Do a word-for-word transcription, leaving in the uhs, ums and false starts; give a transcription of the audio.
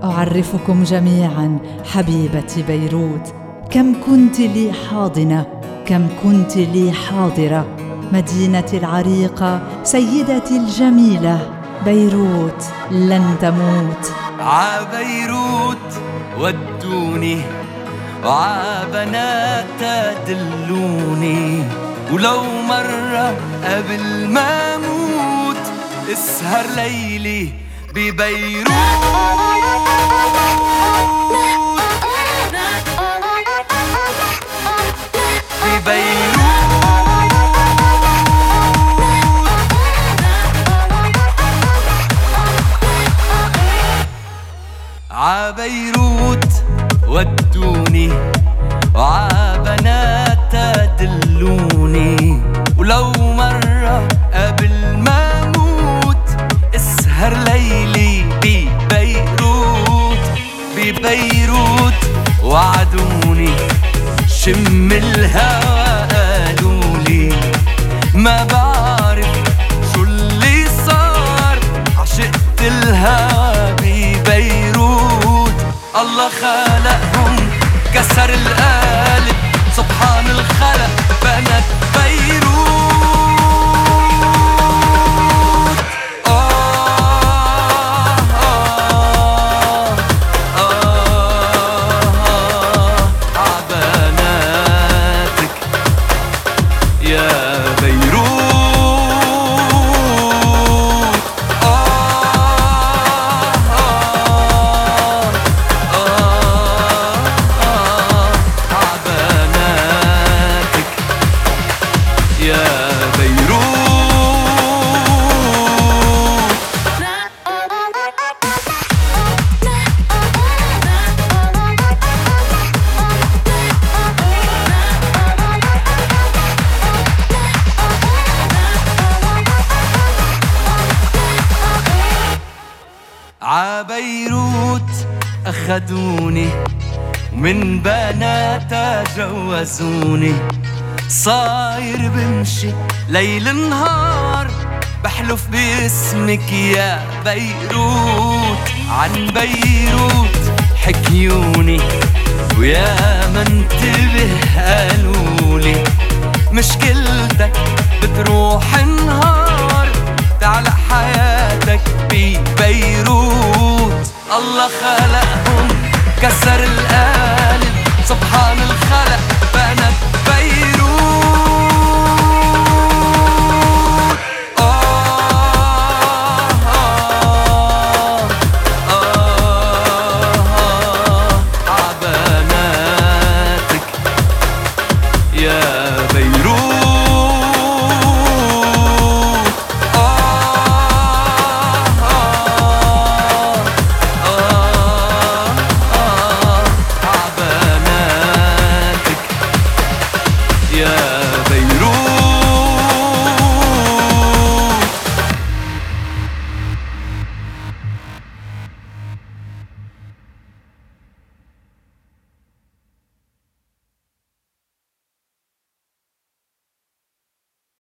أعرفكم جميعا حبيبتي بيروت، كم كنت لي حاضنة، كم كنت لي حاضرة، مدينتي العريقة، سيدتي الجميلة، بيروت لن تموت. عبيروت ودوني وعبنات دلوني، ولو مرة قبل ما أموت اسهر ليلي ببيروت. ببيروت عبيروت ودوني وعبنات دلوني، ولو مرة قبل ما أموت اسهر ليلي ببيروت. ببيروت وعدوني شم الهوى، قالولي ما بعرف شو اللي صار، عشقت الهوى ببيروت. الله خلقهم كسر القالب، سبحان الخلق بنت بيروت. آه آه آه عبناتك يا بيروت. يا بيروت عبيروت أخدوني ومن بناتها جوزوني، صاير بمشي ليل نهار بحلف باسمك يا بيروت. عن بيروت حكيوني ويا ما انتبه قالولي، مشكلتك بتروح النهار تعلق حياتك ببيروت. الله خلقهم كسر القالب، سبحان الخلق بنت